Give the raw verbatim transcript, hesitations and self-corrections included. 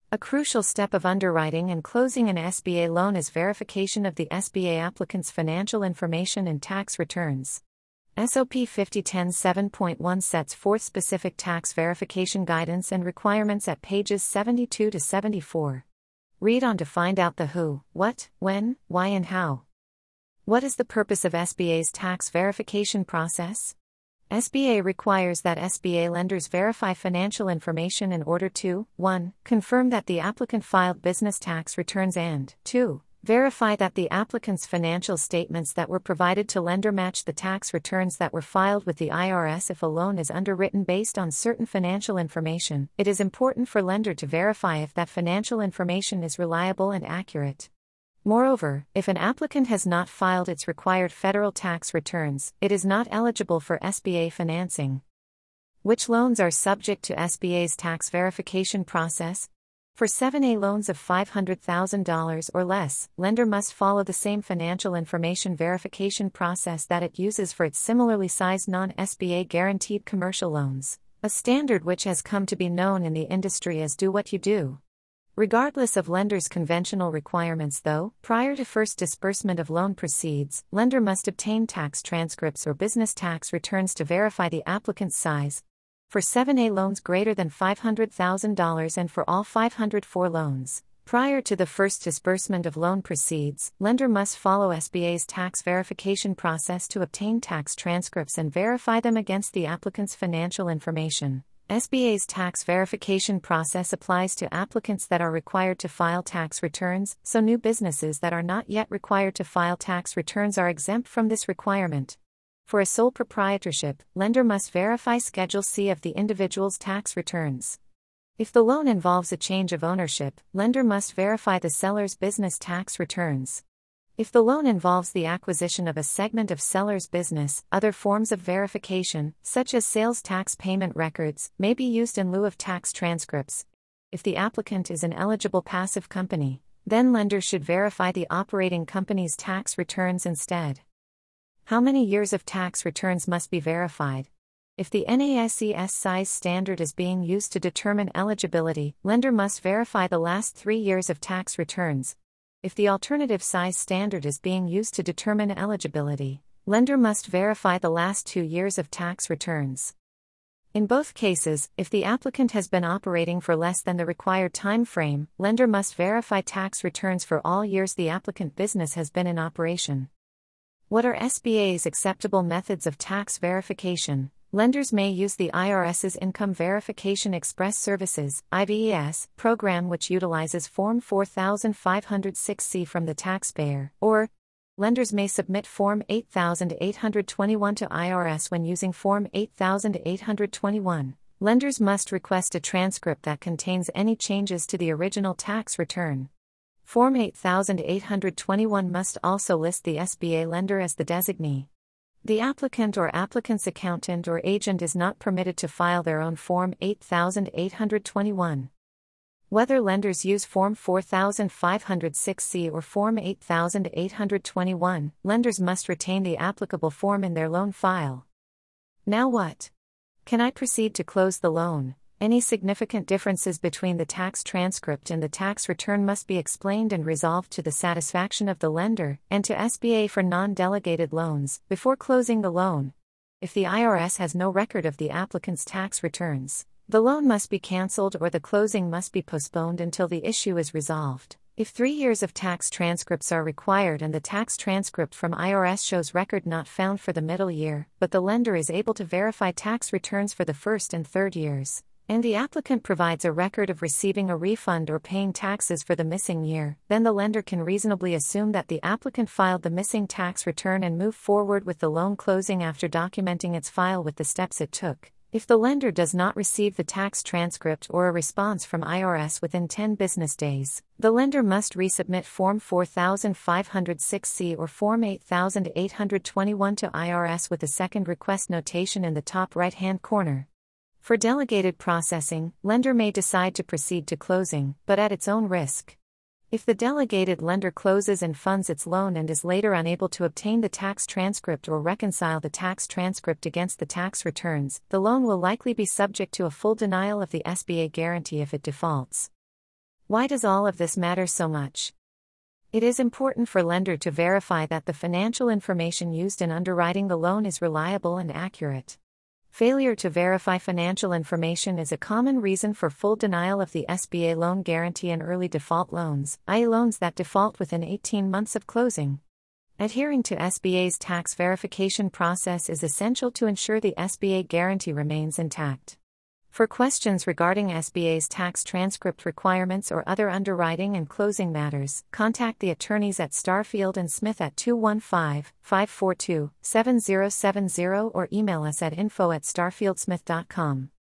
A crucial step of underwriting and closing an S B A loan is verification of the S B A applicant's financial information and tax returns. S O P fifty ten seven point one sets forth specific tax verification guidance and requirements at pages seventy-two to seventy-four. Read on to find out the who, what, when, why and how. What is the purpose of S B A's tax verification process? S B A requires that S B A lenders verify financial information in order to, one confirm that the applicant filed business tax returns and, two verify that the applicant's financial statements that were provided to lender match the tax returns that were filed with the I R S. If a loan is underwritten based on certain financial information, it is important for lender to verify if that financial information is reliable and accurate. Moreover, if an applicant has not filed its required federal tax returns, it is not eligible for S B A financing. Which loans are subject to S B A's tax verification process? For seven A loans of five hundred thousand dollars or less, lender must follow the same financial information verification process that it uses for its similarly sized non-S B A guaranteed commercial loans, a standard which has come to be known in the industry as do what you do. Regardless of lender's conventional requirements though, prior to first disbursement of loan proceeds, lender must obtain tax transcripts or business tax returns to verify the applicant's size. For seven A loans greater than five hundred thousand dollars and for all five hundred four loans, prior to the first disbursement of loan proceeds, lender must follow S B A's tax verification process to obtain tax transcripts and verify them against the applicant's financial information. S B A's tax verification process applies to applicants that are required to file tax returns, so new businesses that are not yet required to file tax returns are exempt from this requirement. For a sole proprietorship, lender must verify Schedule C of the individual's tax returns. If the loan involves a change of ownership, lender must verify the seller's business tax returns. If the loan involves the acquisition of a segment of seller's business, other forms of verification, such as sales tax payment records, may be used in lieu of tax transcripts. If the applicant is an eligible passive company, then lender should verify the operating company's tax returns instead. How many years of tax returns must be verified? If the N A S E S size standard is being used to determine eligibility, lender must verify the last three years of tax returns. If the alternative size standard is being used to determine eligibility, lender must verify the last two years of tax returns. In both cases, if the applicant has been operating for less than the required time frame, lender must verify tax returns for all years the applicant business has been in operation. What are S B A's acceptable methods of tax verification? Lenders may use the I R S's Income Verification Express Services (I V E S) program, which utilizes Form four thousand five hundred six C from the taxpayer, or lenders may submit Form eight thousand eight hundred twenty-one to I R S when using Form eight thousand eight hundred twenty-one. Lenders must request a transcript that contains any changes to the original tax return. Form eight thousand eight hundred twenty-one must also list the S B A lender as the designee. The applicant or applicant's accountant or agent is not permitted to file their own Form eight thousand eight hundred twenty-one. Whether lenders use Form four thousand five hundred six C or Form eight thousand eight hundred twenty-one, lenders must retain the applicable form in their loan file. Now what? Can I proceed to close the loan? Any significant differences between the tax transcript and the tax return must be explained and resolved to the satisfaction of the lender and to S B A for non-delegated loans before closing the loan. If the I R S has no record of the applicant's tax returns, the loan must be canceled or the closing must be postponed until the issue is resolved. If three years of tax transcripts are required and the tax transcript from I R S shows record not found for the middle year, but the lender is able to verify tax returns for the first and third years, and the applicant provides a record of receiving a refund or paying taxes for the missing year, then the lender can reasonably assume that the applicant filed the missing tax return and move forward with the loan closing after documenting its file with the steps it took. If the lender does not receive the tax transcript or a response from I R S within ten business days, the lender must resubmit Form four thousand five hundred six C or Form eight thousand eight hundred twenty-one to I R S with a second request notation in the top right-hand corner. For delegated processing, lender may decide to proceed to closing, but at its own risk. If the delegated lender closes and funds its loan and is later unable to obtain the tax transcript or reconcile the tax transcript against the tax returns, the loan will likely be subject to a full denial of the S B A guarantee if it defaults. Why does all of this matter so much? It is important for lender to verify that the financial information used in underwriting the loan is reliable and accurate. Failure to verify financial information is a common reason for full denial of the S B A loan guarantee and early default loans, that is loans that default within eighteen months of closing. Adhering to S B A's tax verification process is essential to ensure the S B A guarantee remains intact. For questions regarding S B A's tax transcript requirements or other underwriting and closing matters, contact the attorneys at Starfield and Smith at two one five, five four two, seven zero seven zero or email us at info at starfieldsmith dot com.